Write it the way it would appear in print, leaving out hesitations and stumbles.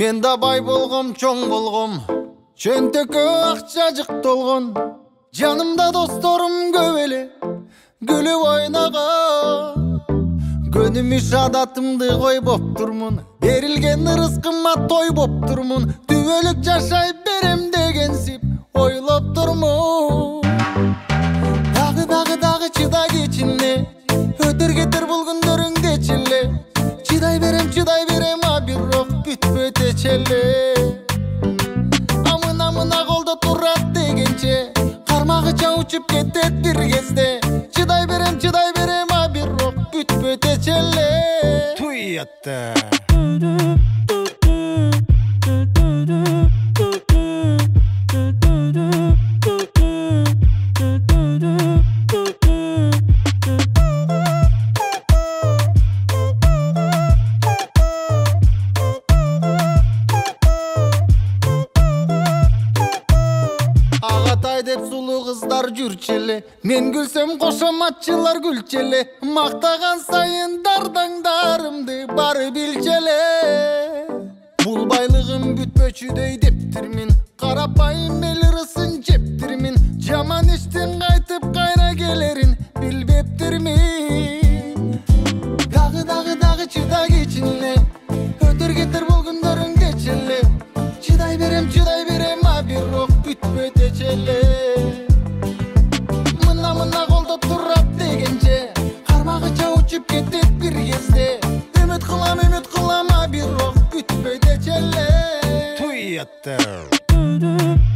Мен да бай болгом, чоң болгом, чөнтөккө акча жык толгон. Жанымда досторум көп эле, күлүп ойногон. Көнүмүш адатымды койбоп турмун, берилген ырыскыма тойбоп турмун. Түбөлүк жашай берем дегенсип ойлоп турмун. Дагы чыдай кечине, өтөр кетер бул күндөрүңдечиле. Чыдай берем, а бирок бүтпөйт эчеле. Амына колдо турат дегенче, кармагыча учуп кетет бир кезде. Чыдай берем, а бирок бүтпөйт эчеле. Туй атта. Деп сулуу кыздар жүрчеле, мен күлсөм кошоматчылар күлчеле. Мактаган сайын дардаңдарымды бары билчеле. Бул байлыгым бүтпөчүдөй дептирмин, карапайым эл ырысын жептирмин. Жаман иштен кайтып кайра келерин билбептирмин. Дагы чыдай кечине, өтөр кетер бул күндөрүңдечеле. Чыдай берем, а бирок бүтпөйт эчеле. Мына колдо турат дегенче, кармагыча учуп кетет бир кезде. Үмүт кылам, а бирок бүтпөйт эчеле. Туй атта.